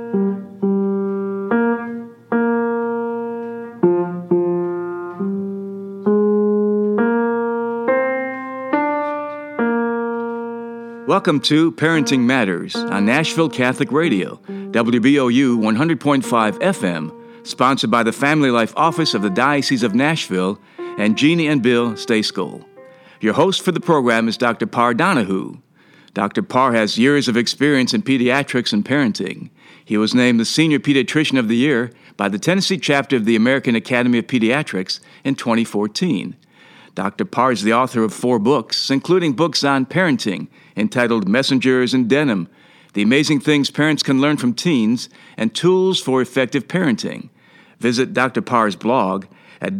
Welcome to Parenting Matters on Nashville Catholic Radio, WBOU 100.5 FM, sponsored by the Family Life Office of the Diocese of Nashville and Jeannie and Bill Stayskoll. Your host for the program is Dr. Parr Donahue. Dr. Parr has years of experience in pediatrics and parenting. He was named the Senior Pediatrician of the Year by the Tennessee chapter of the American Academy of Pediatrics in 2014. Dr. Parr is the author of 4 books, including books on parenting entitled Messengers in Denim, The Amazing Things Parents Can Learn from Teens, and Tools for Effective Parenting. Visit Dr. Parr's blog at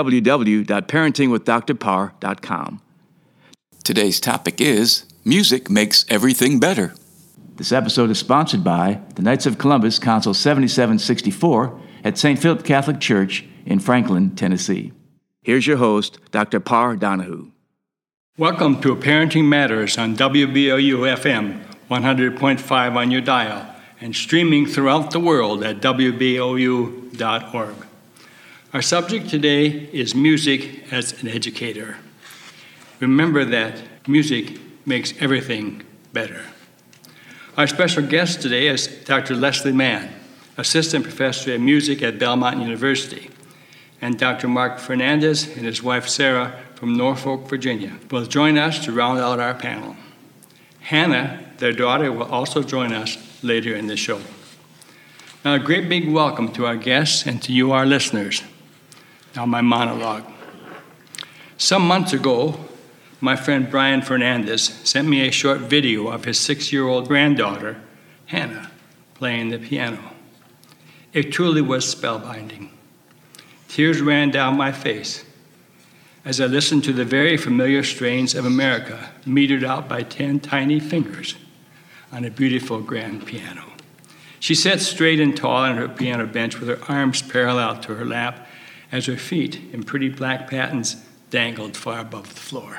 www.parentingwithdrparr.com. Today's topic is Music Makes Everything Better. This episode is sponsored by the Knights of Columbus Council 7764 at St. Philip Catholic Church in Franklin, Tennessee. Here's your host, Dr. Parr Donahue. Welcome to Parenting Matters on WBOU FM 100.5 on your dial and streaming throughout the world at WBOU.org. Our subject today is music as an educator. Remember that music makes everything better. Our special guest today is Dr. Leslie Mann, Assistant Professor of Music at Belmont University, and Dr. Mark Fernandez and his wife Sarah from Norfolk, Virginia, will join us to round out our panel. Hannah, their daughter, will also join us later in the show. Now, a great big welcome to our guests and to you, our listeners. Now, my monologue. Some months ago, my friend Brian Fernandez sent me a short video of his 6-year-old granddaughter, Hannah, playing the piano. It truly was spellbinding. Tears ran down my face as I listened to the very familiar strains of America metered out by 10 tiny fingers on a beautiful grand piano. She sat straight and tall on her piano bench with her arms parallel to her lap as her feet in pretty black pattens dangled far above the floor.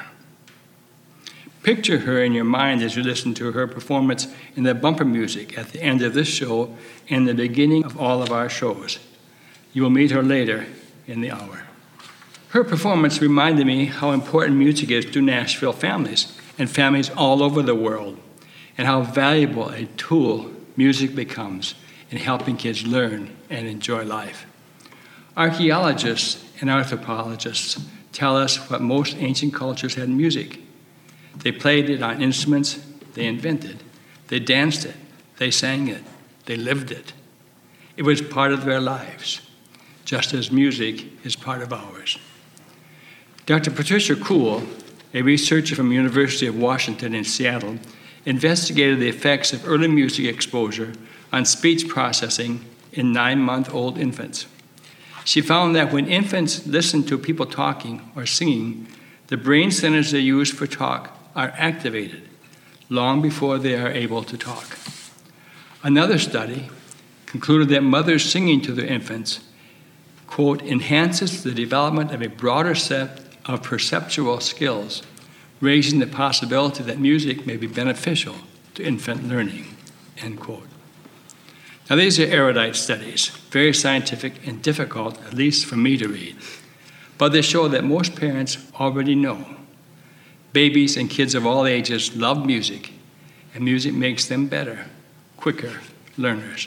Picture her in your mind as you listen to her performance in the bumper music at the end of this show and the beginning of all of our shows. You will meet her later in the hour. Her performance reminded me how important music is to Nashville families and families all over the world, and how valuable a tool music becomes in helping kids learn and enjoy life. Archaeologists and anthropologists tell us what most ancient cultures had music. They played it on instruments they invented. They danced it. They sang it. They lived it. It was part of their lives, just as music is part of ours. Dr. Patricia Kuhl, a researcher from the University of Washington in Seattle, investigated the effects of early music exposure on speech processing in 9-month-old infants. She found that when infants listen to people talking or singing, the brain centers they use for talk are activated long before they are able to talk. Another study concluded that mothers singing to their infants, quote, enhances the development of a broader set of perceptual skills, raising the possibility that music may be beneficial to infant learning, end quote. Now, these are erudite studies, very scientific and difficult, at least for me to read, but they show that most parents already know. Babies and kids of all ages love music, and music makes them better, quicker learners.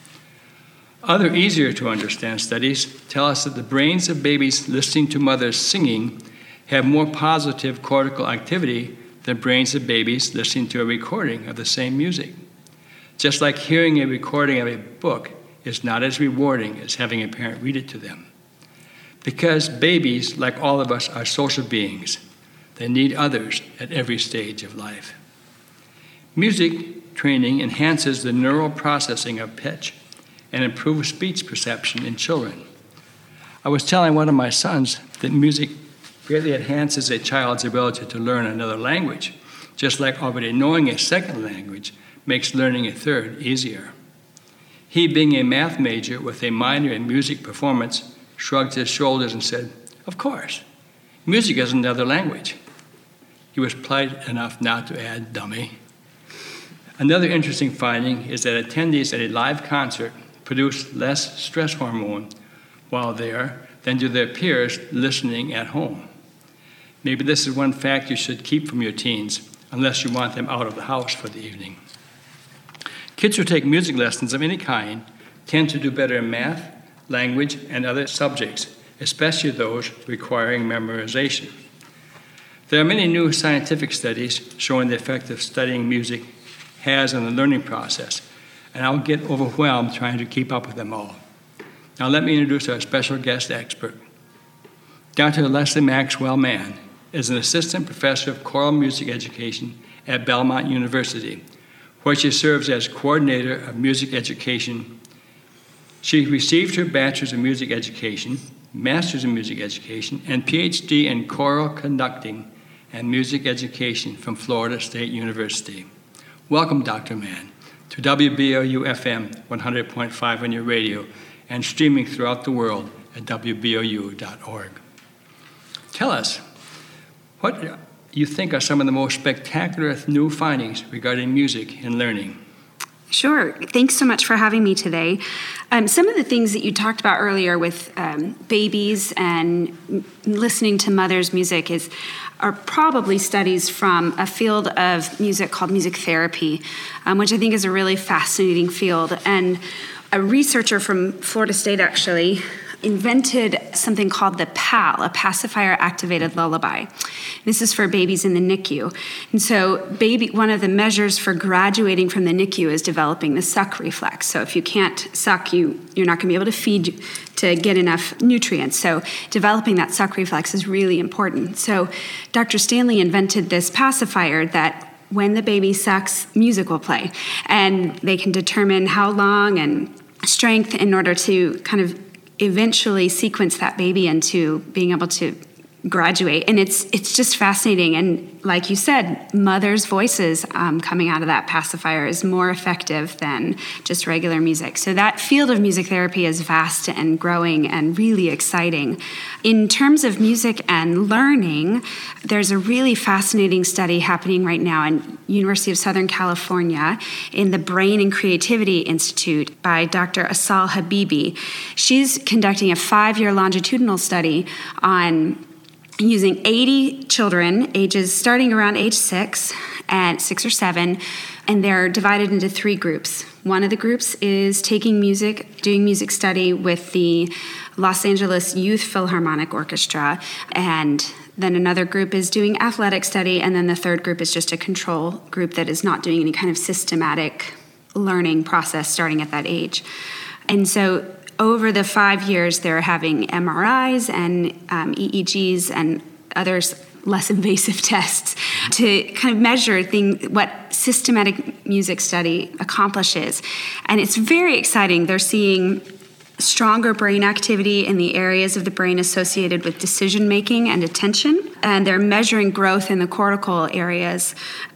Other easier to understand studies tell us that the brains of babies listening to mothers singing have more positive cortical activity than brains of babies listening to a recording of the same music. Just like hearing a recording of a book is not as rewarding as having a parent read it to them. Because babies, like all of us, are social beings, they need others at every stage of life. Music training enhances the neural processing of pitch and improves speech perception in children. I was telling one of my sons that music greatly enhances a child's ability to learn another language, just like already knowing a second language makes learning a third easier. He, being a math major with a minor in music performance, shrugged his shoulders and said, "Of course, music is another language." He was polite enough not to add, "dummy." Another interesting finding is that attendees at a live concert produce less stress hormone while there than do their peers listening at home. Maybe this is one fact you should keep from your teens, unless you want them out of the house for the evening. Kids who take music lessons of any kind tend to do better in math, language, and other subjects, especially those requiring memorization. There are many new scientific studies showing the effect of studying music has on the learning process, and I'll get overwhelmed trying to keep up with them all. Now let me introduce our special guest expert. Dr. Leslie Maxwell Mann is an assistant professor of choral music education at Belmont University, where she serves as coordinator of music education. She received her bachelor's in music education, master's in music education, and PhD in choral conducting and music education from Florida State University. Welcome, Dr. Mann, to WBOU-FM 100.5 on your radio and streaming throughout the world at WBOU.org. Tell us, what you think are some of the most spectacular new findings regarding music and learning? Sure. Thanks so much for having me today. Some of the things that you talked about earlier with babies and listening to mothers' music are probably studies from a field of music called music therapy, which I think is a really fascinating field. And a researcher from Florida State actually invented something called the PAL, a pacifier-activated lullaby. This is for babies in the NICU. And so one of the measures for graduating from the NICU is developing the suck reflex. So if you can't suck, you're not going to be able to feed to get enough nutrients. So developing that suck reflex is really important. So Dr. Stanley invented this pacifier that when the baby sucks, music will play. And they can determine how long and strength in order to kind of eventually sequence that baby into being able to graduate. And it's just fascinating. And like you said, mothers' voices coming out of that pacifier is more effective than just regular music. So that field of music therapy is vast and growing and really exciting. In terms of music and learning, there's a really fascinating study happening right now in University of Southern California in the Brain and Creativity Institute by Dr. Asal Habibi. She's conducting a 5-year longitudinal study on using 80 children, ages starting around age 6 or 7, and they're divided into 3 groups. One of the groups is doing music study with the Los Angeles Youth Philharmonic Orchestra, and then another group is doing athletic study, and then the third group is just a control group that is not doing any kind of systematic learning process starting at that age. And so over the 5 years, they're having MRIs and EEGs and other less invasive tests to kind of measure what systematic music study accomplishes. And it's very exciting. They're seeing stronger brain activity in the areas of the brain associated with decision-making and attention. And they're measuring growth in the cortical areas,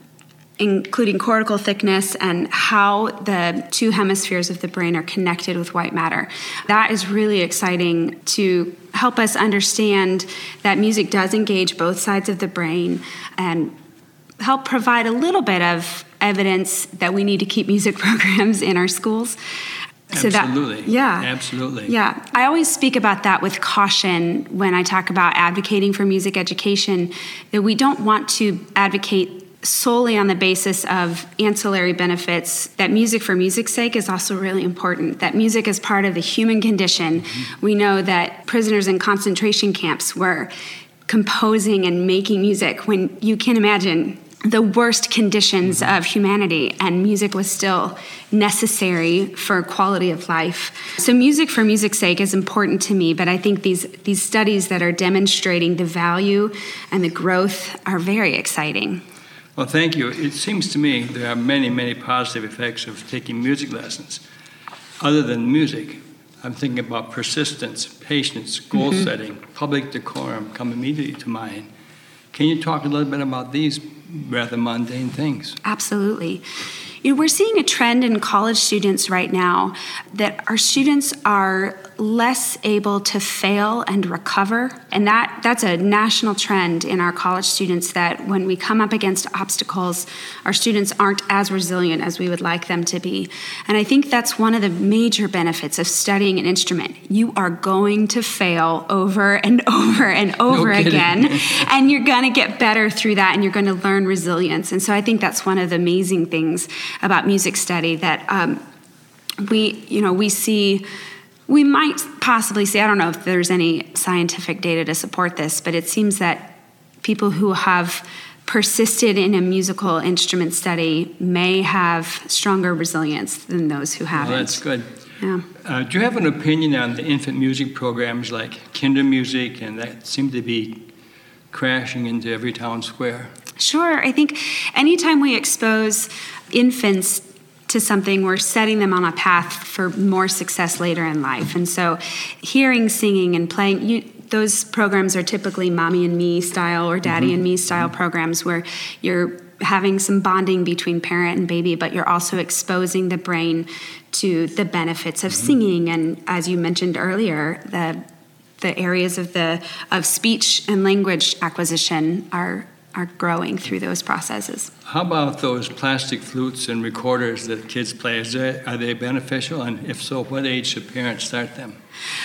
including cortical thickness and how the 2 hemispheres of the brain are connected with white matter. That is really exciting to help us understand that music does engage both sides of the brain and help provide a little bit of evidence that we need to keep music programs in our schools. Absolutely. Absolutely. Yeah. I always speak about that with caution when I talk about advocating for music education, that we don't want to advocate solely on the basis of ancillary benefits, that music for music's sake is also really important, that music is part of the human condition. Mm-hmm. We know that prisoners in concentration camps were composing and making music when you can imagine the worst conditions of humanity, and music was still necessary for quality of life. So music for music's sake is important to me, but I think these studies that are demonstrating the value and the growth are very exciting. Well, thank you. It seems to me there are many, many positive effects of taking music lessons. Other than music, I'm thinking about persistence, patience, goal setting, public decorum come immediately to mind. Can you talk a little bit about these rather mundane things? Absolutely. we're seeing a trend in college students right now that our students are less able to fail and recover. And that's a national trend in our college students, that when we come up against obstacles, our students aren't as resilient as we would like them to be. And I think that's one of the major benefits of studying an instrument. You are going to fail over and over and over again, and you're going to get better through that, and you're going to learn resilience. And so I think that's one of the amazing things about music study, that we see. We might possibly say, I don't know if there's any scientific data to support this, but it seems that people who have persisted in a musical instrument study may have stronger resilience than those who haven't. Well, that's good. Yeah. Do you have an opinion on the infant music programs like Kinder Music, and that seem to be crashing into every town square? Sure. I think anytime we expose infants to something, we're setting them on a path for more success later in life. And so hearing, singing, and playing, those programs are typically mommy and me style or daddy and me style programs, where you're having some bonding between parent and baby, but you're also exposing the brain to the benefits of singing. And as you mentioned earlier, the areas of speech and language acquisition are growing through those processes. How about those plastic flutes and recorders that kids play? Are they beneficial? And if so, what age should parents start them?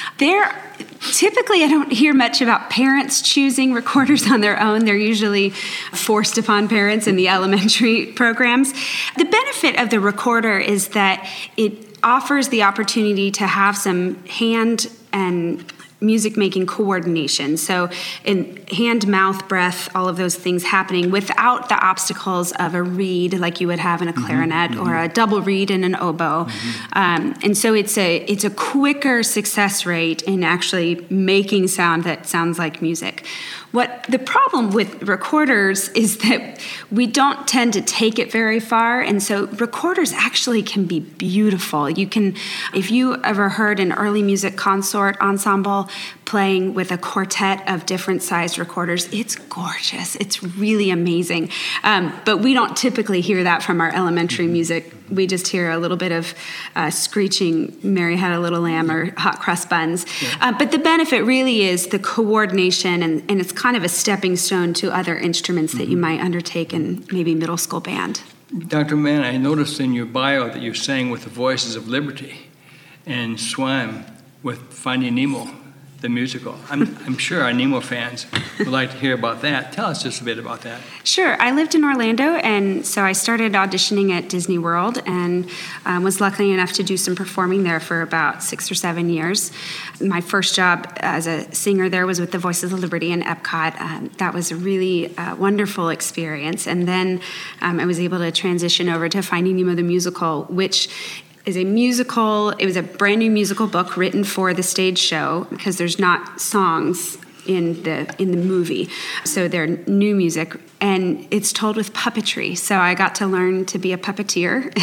Typically, I don't hear much about parents choosing recorders on their own. They're usually forced upon parents in the elementary programs. The benefit of the recorder is that it offers the opportunity to have some hand and music-making coordination. So in hand, mouth, breath, all of those things happening without the obstacles of a reed like you would have in a clarinet or a double reed in an oboe. And so it's a quicker success rate in actually making sound that sounds like music. What the problem with recorders is that we don't tend to take it very far, and so recorders actually can be beautiful. You can, if you ever heard an early music consort ensemble playing with a quartet of different sized recorders, it's gorgeous. It's really amazing. But we don't typically hear that from our elementary music. We just hear a little bit of screeching Mary Had a Little Lamb or Hot Cross Buns. Yeah. But the benefit really is the coordination, and it's kind of a stepping stone to other instruments that you might undertake in maybe middle school band. Dr. Mann, I noticed in your bio that you sang with the Voices of Liberty and swam with Finding Nemo, the musical. I'm sure our Nemo fans would like to hear about that. Tell us just a bit about that. Sure. I lived in Orlando, and so I started auditioning at Disney World and was lucky enough to do some performing there for about 6 or 7 years. My first job as a singer there was with the Voices of Liberty in Epcot. That was a really wonderful experience. And then I was able to transition over to Finding Nemo the musical, which is a musical. It was a brand new musical book written for the stage show, because there's not songs in the movie, so they're new music, and it's told with puppetry. So I got to learn to be a puppeteer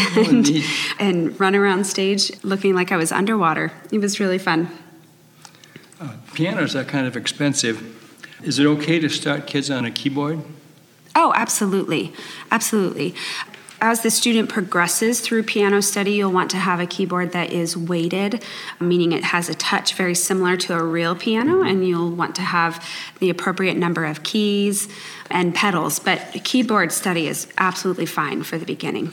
and run around stage looking like I was underwater. It was really fun. Pianos are kind of expensive. Is it okay to start kids on a keyboard? Oh, absolutely, absolutely. As the student progresses through piano study, you'll want to have a keyboard that is weighted, meaning it has a touch very similar to a real piano, and you'll want to have the appropriate number of keys and pedals. But keyboard study is absolutely fine for the beginning.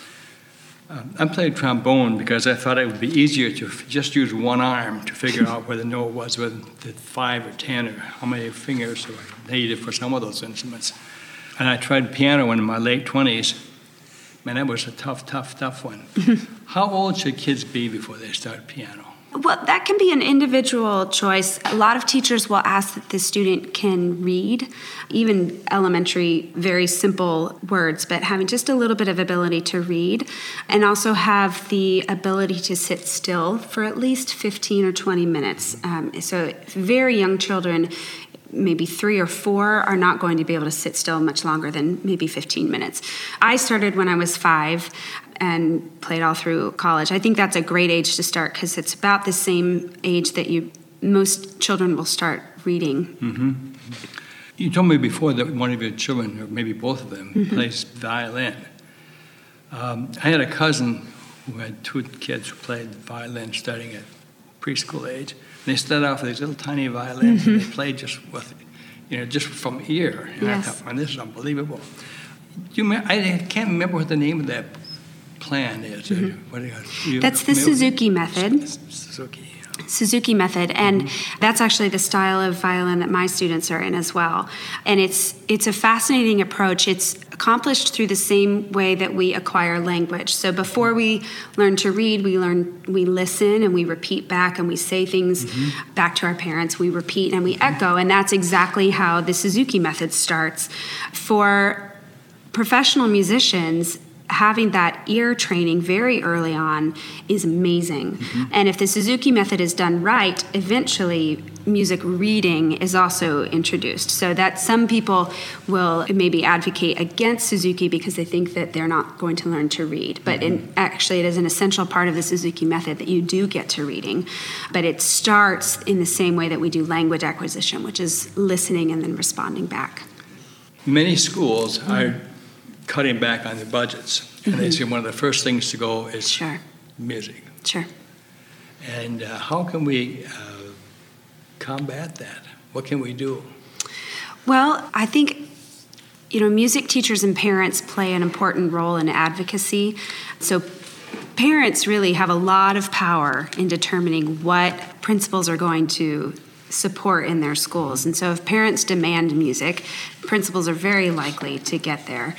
I played trombone because I thought it would be easier to just use one arm to figure out where the note was, whether the 5 or 10 or how many fingers were needed for some of those instruments. And I tried piano in my late 20s. Man, that was a tough one. How old should kids be before they start piano? Well, that can be an individual choice. A lot of teachers will ask that the student can read, even elementary, very simple words, but having just a little bit of ability to read, and also have the ability to sit still for at least 15 or 20 minutes. So very young children, maybe 3 or 4, are not going to be able to sit still much longer than maybe 15 minutes. I started when I was 5 and played all through college. I think that's a great age to start, because it's about the same age that most children will start reading. Mm-hmm. You told me before that one of your children, or maybe both of them, plays violin. I had a cousin who had two kids who played violin starting at preschool age. And they started off with these little tiny violins, and they played just with, just from ear. And I thought, man, this is unbelievable. I can't remember what the name of that plan is. What That's the Suzuki method. Suzuki method, and that's actually the style of violin that my students are in as well. And it's a fascinating approach. It's accomplished through the same way that we acquire language. So before we learn to read, we listen and we repeat back, and we say things back to our parents. We repeat and we echo, and that's exactly how the Suzuki method starts. For professional musicians, having that ear training very early on is amazing. And if the Suzuki method is done right, eventually music reading is also introduced. So that some people will maybe advocate against Suzuki because they think that they're not going to learn to read. But actually, it is an essential part of the Suzuki method that you do get to reading. But it starts in the same way that we do language acquisition, which is listening and then responding back. Many schools are cutting back on their budgets. And they say one of the first things to go is music. Sure. And how can we combat that? What can we do? Well, I think, music teachers and parents play an important role in advocacy. So parents really have a lot of power in determining what principals are going to support in their schools. And so if parents demand music, principals are very likely to get there.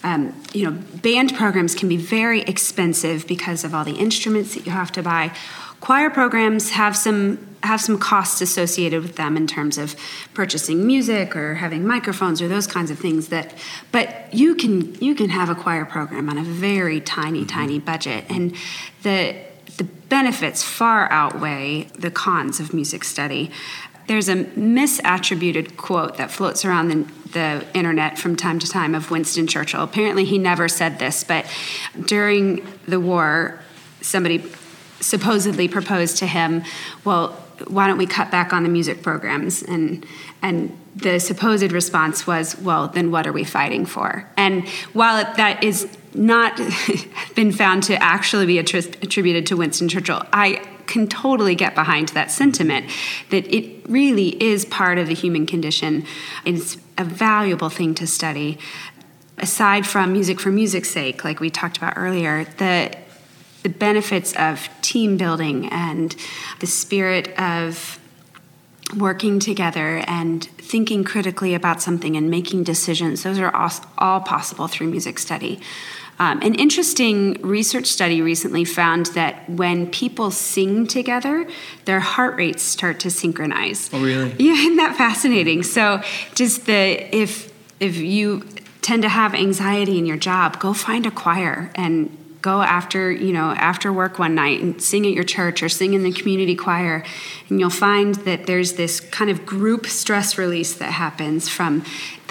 Band programs can be very expensive because of all the instruments that you have to buy. Choir programs have some costs associated with them in terms of purchasing music or having microphones or those kinds of things. But you can have a choir program on a very tiny budget, and the benefits far outweigh the cons of music study. There's a misattributed quote that floats around the internet from time to time of Winston Churchill. Apparently he never said this, but during the war, somebody supposedly proposed to him, well, why don't we cut back on the music programs? And the supposed response was, well, then what are we fighting for? And while that is not been found to actually be attributed to Winston Churchill, I can totally get behind that sentiment, that it really is part of the human condition. It's a valuable thing to study. Aside from music for music's sake, like we talked about earlier, the benefits of team building and the spirit of working together and thinking critically about something and making decisions, those are all possible through music study. An interesting research study recently found that when people sing together, their heart rates start to synchronize. Oh, really? Yeah, isn't that fascinating? So just if you tend to have anxiety in your job, go find a choir and go after work one night and sing at your church or sing in the community choir, and you'll find that there's this kind of group stress release that happens from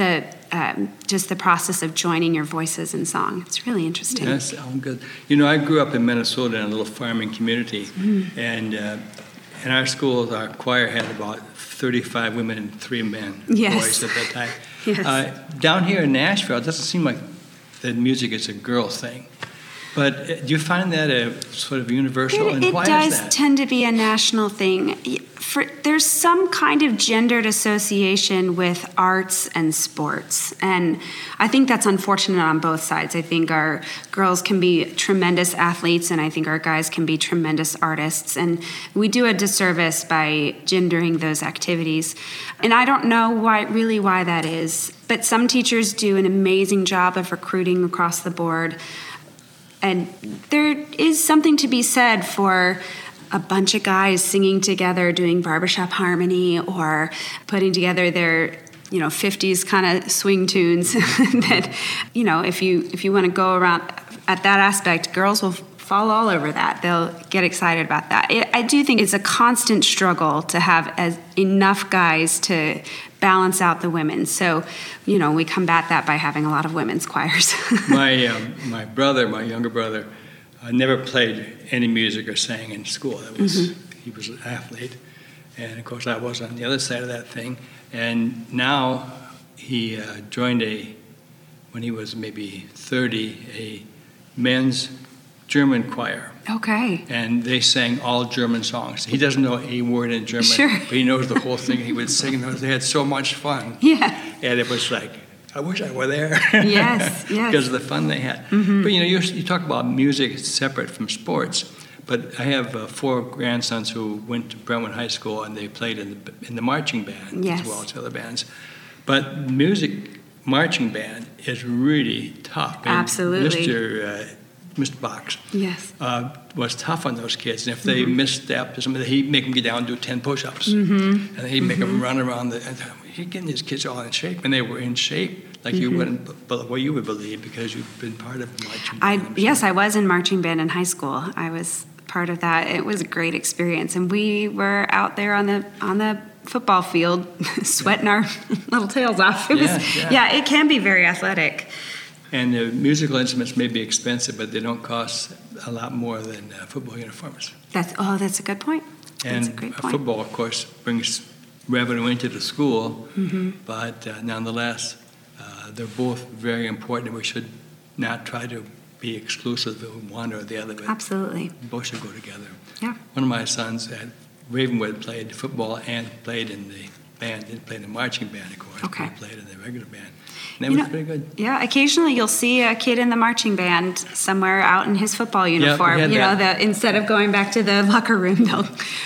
just the process of joining your voices in song. It's really interesting. Yes, good. I grew up in Minnesota in a little farming community, and in our school, our choir had about 35 women and 3 men, boys at that time. Yes. Down here in Nashville, it doesn't seem like the music is a girl thing. But do you find that a sort of universal? And why is that? It does tend to be a national thing. There's some kind of gendered association with arts and sports. And I think that's unfortunate on both sides. I think our girls can be tremendous athletes, and I think our guys can be tremendous artists. And we do a disservice by gendering those activities. And I don't know why that is. But some teachers do an amazing job of recruiting across the board. And there is something to be said for a bunch of guys singing together, doing barbershop harmony, or putting together their 50s kind of swing tunes. That if you want to go around at that aspect, girls will fall all over that. They'll get excited about that. I do think it's a constant struggle to have enough guys to balance out the women. So, we combat that by having a lot of women's choirs. My younger brother, never played any music or sang in school. He was an athlete. And, of course, I was on the other side of that thing. And now he joined when he was maybe 30, a men's German choir. Okay. And they sang all German songs. He doesn't know a word in German, Sure. but he knows the whole thing. He would sing those. They had so much fun. Yeah. And it was like, I wish I were there. Yes, yes. Because of the fun they had. Mm-hmm. But you talk about music separate from sports. But I have 4 grandsons who went to Brentwood High School, and they played in the marching band Yes. as well as other bands. But marching band is really tough. And Absolutely. Mr. Box Yes. was tough on those kids. And if they misstepped or something, he'd make them get down and do 10 push-ups. Mm-hmm. And he'd make them run around. He's getting these kids all in shape. And they were in shape like you wouldn't, you would believe, because you've been part of marching band. Yes, I was in marching band in high school. I was part of that. It was a great experience. And we were out there on the football field sweating our little tails off. It can be very athletic. And the musical instruments may be expensive, but they don't cost a lot more than football uniforms. That's a good point. That's a great point. Football, of course, brings revenue into the school, but nonetheless, they're both very important, and we should not try to be exclusive of one or the other. But Absolutely. both should go together. Yeah. One of my sons at Ravenwood played football and played in the band, didn't play in the marching band, of course, Okay. but he played in the regular band. And that was pretty good. Yeah, occasionally you'll see a kid in the marching band somewhere out in his football uniform. had that. Instead of going back to the locker room, they'll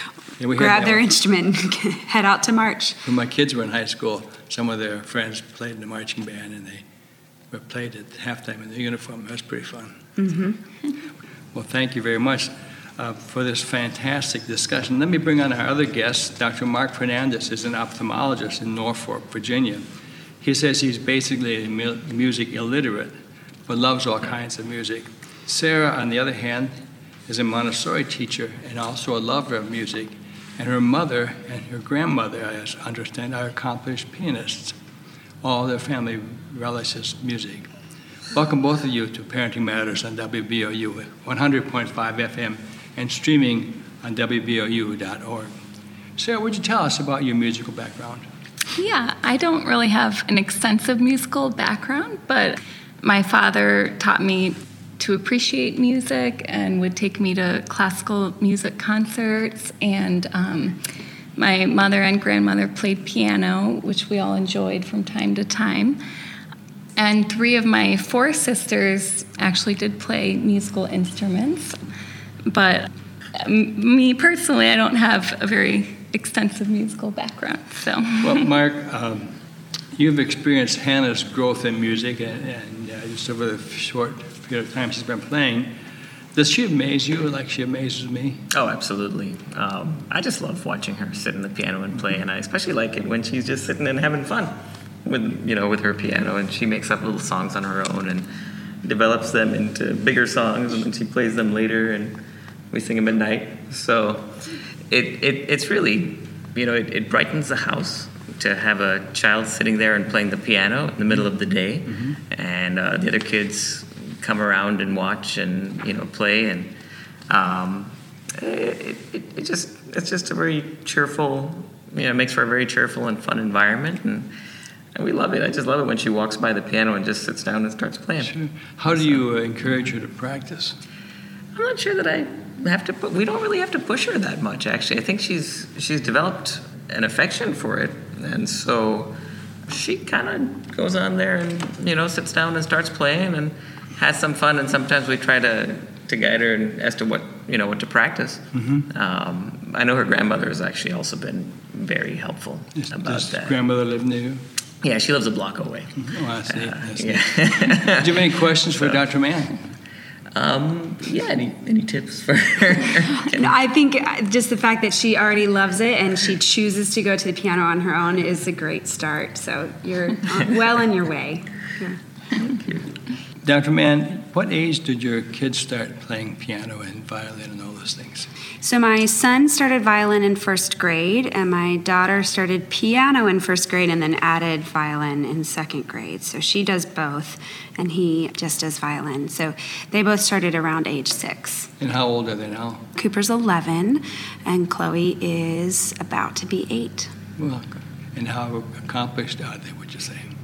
grab their instrument and head out to march. When my kids were in high school, some of their friends played in the marching band, and they were played at halftime in their uniform. It was pretty fun. Mm-hmm. Well, thank you very much for this fantastic discussion. Let me bring on our other guest. Dr. Mark Fernandez is an ophthalmologist in Norfolk, Virginia. He says he's basically music illiterate, but loves all kinds of music. Sarah, on the other hand, is a Montessori teacher and also a lover of music. And her mother and her grandmother, I understand, are accomplished pianists. All their family relishes music. Welcome both of you to Parenting Matters on WBOU 100.5 FM and streaming on WBOU.org. Sarah, would you tell us about your musical background? Yeah, I don't really have an extensive musical background, but my father taught me to appreciate music and would take me to classical music concerts. And my mother and grandmother played piano, which we all enjoyed from time to time. And 3 of my 4 sisters actually did play musical instruments. But me personally, I don't have a very extensive musical background. So. Well, Mark, you've experienced Hannah's growth in music, and just over the short period of time she's been playing. Does she amaze you like she amazes me? Oh, absolutely. I just love watching her sit in the piano and play, and I especially like it when she's just sitting and having fun with her piano, and she makes up little songs on her own and develops them into bigger songs, and then she plays them later, and we sing them at night. So it's really, it brightens the house to have a child sitting there and playing the piano in the middle of the day, and the other kids come around and watch and play, and it's just a very cheerful, it makes for a very cheerful and fun environment, and we love it. I just love it when she walks by the piano and just sits down and starts playing. Sure. How do you encourage her to practice? I'm not sure that I have to. We don't really have to push her that much, actually. I think she's developed an affection for it, and so she kind of goes on there and sits down and starts playing and has some fun. And sometimes we try to guide her as to what to practice. I know her grandmother has actually also been very helpful about that. Does grandmother live near you? Yeah, she lives a block away. Oh, that's neat. That's yeah. neat. Do you have any questions for Dr. Mann? Yeah, any tips for her? No, I think just the fact that she already loves it and she chooses to go to the piano on her own is a great start. So you're well on your way. Yeah. Thank you. Dr. Mann, what age did your kids start playing piano and violin and all those things? So my son started violin in first grade, and my daughter started piano in first grade and then added violin in second grade. So she does both, and he just does violin. So they both started around age 6. And how old are they now? Cooper's 11, and Chloe is about to be 8. Well, and how accomplished are they, would you say?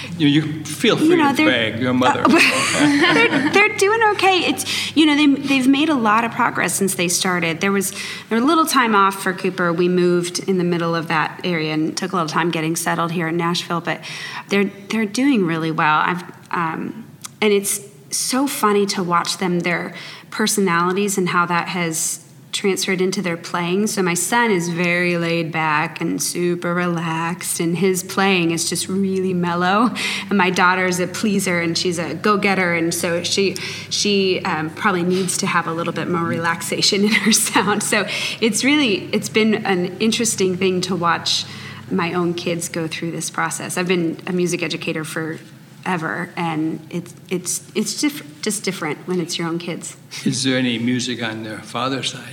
You feel free to brag. Your mother. They're doing okay. It's they've made a lot of progress since they started. There was a little time off for Cooper. We moved in the middle of that area and took a little time getting settled here in Nashville. But they're doing really well. And it's so funny to watch them, their personalities and how that has transferred into their playing. So my son is very laid back and super relaxed, and his playing is just really mellow. And my daughter's a pleaser, and she's a go-getter, and so she probably needs to have a little bit more relaxation in her sound. So it's been an interesting thing to watch my own kids go through this process. I've been a music educator forever, and it's just different when it's your own kids. Is there any music on their father's side?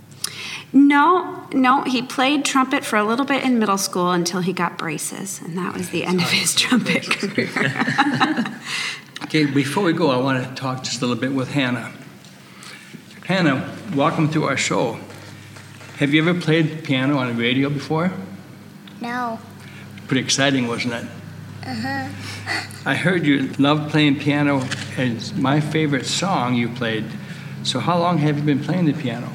No. He played trumpet for a little bit in middle school until he got braces, and that was the end of his trumpet career. Okay, before we go, I want to talk just a little bit with Hannah. Hannah, welcome to our show. Have you ever played piano on the radio before? No. Pretty exciting, wasn't it? Uh-huh. I heard you love playing piano, and it's my favorite song you played. So how long have you been playing the piano?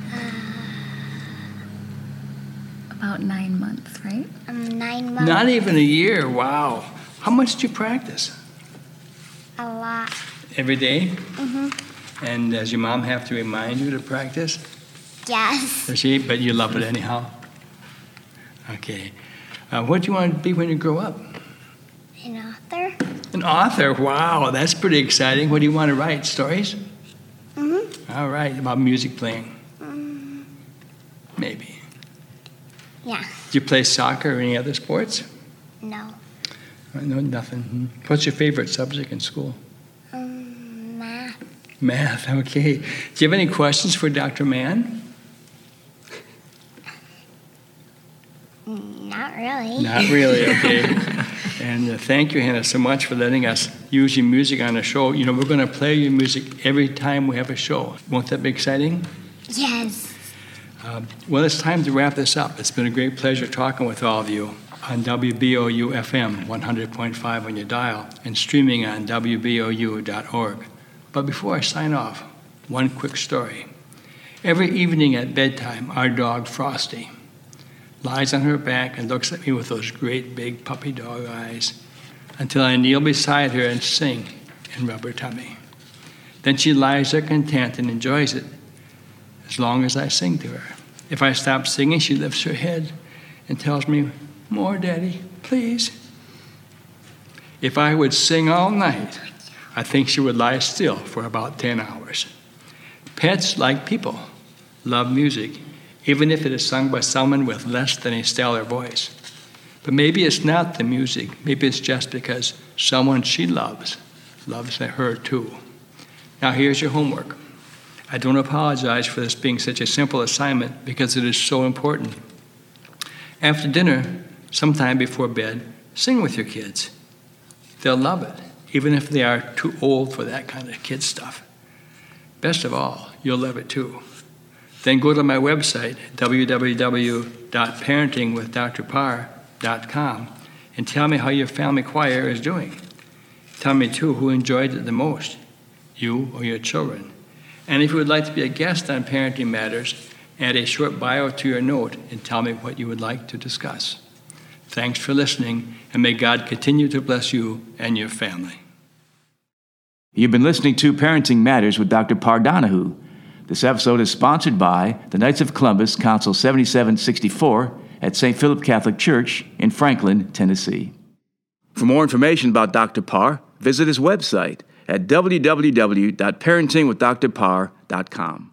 About 9 months, right? 9 months. Not even a year, wow. How much did you practice? A lot. Every day? Mm-hmm. And does your mom have to remind you to practice? Yes. Does she? But you love it anyhow? Okay. What do you want to be when you grow up? An author. An author? Wow, that's pretty exciting. What do you want to write? Stories? Mm-hmm. All right. About music playing? Maybe. Yeah. Do you play soccer or any other sports? No. No, nothing. What's your favorite subject in school? Math. Math, okay. Do you have any questions for Dr. Mann? Not really. Not really, okay. And thank you, Hannah, so much for letting us use your music on the show. We're going to play your music every time we have a show. Won't that be exciting? Yes. Well, it's time to wrap this up. It's been a great pleasure talking with all of you on WBOU-FM 100.5 on your dial and streaming on WBOU.org. But before I sign off, one quick story. Every evening at bedtime, our dog, Frosty, lies on her back and looks at me with those great big puppy dog eyes until I kneel beside her and sing and rub her tummy. Then she lies there content and enjoys it as long as I sing to her. If I stop singing, she lifts her head and tells me, "More, Daddy, please." If I would sing all night, I think she would lie still for about 10 hours. Pets, like people, love music, even if it is sung by someone with less than a stellar voice. But maybe it's not the music. Maybe it's just because someone she loves her too. Now here's your homework. I don't apologize for this being such a simple assignment because it is so important. After dinner, sometime before bed, sing with your kids. They'll love it, even if they are too old for that kind of kid stuff. Best of all, you'll love it too. Then go to my website, www.parentingwithdrparr.com, and tell me how your family choir is doing. Tell me, too, who enjoyed it the most, you or your children. And if you would like to be a guest on Parenting Matters, add a short bio to your note and tell me what you would like to discuss. Thanks for listening, and may God continue to bless you and your family. You've been listening to Parenting Matters with Dr. Parr Donahue. This episode is sponsored by the Knights of Columbus, Council 7764 at St. Philip Catholic Church in Franklin, Tennessee. For more information about Dr. Parr, visit his website at www.parentingwithdrparr.com.